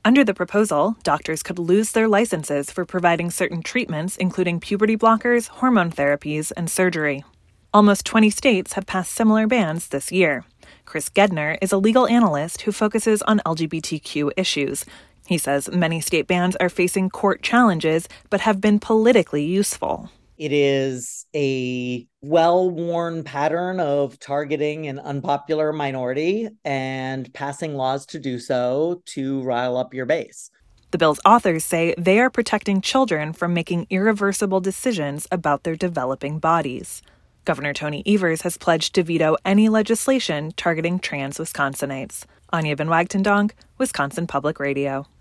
Under the proposal, doctors could lose their licenses for providing certain treatments, including puberty blockers, hormone therapies, and surgery. Almost 20 states have passed similar bans this year. Chris Gedner is a legal analyst who focuses on LGBTQ issues. He says many state bans are facing court challenges, but have been politically useful. It is a well-worn pattern of targeting an unpopular minority and passing laws to do so to rile up your base. The bill's authors say they are protecting children from making irreversible decisions about their developing bodies. Governor Tony Evers has pledged to veto any legislation targeting trans Wisconsinites. Anya Van Wagtendonk, Wisconsin Public Radio.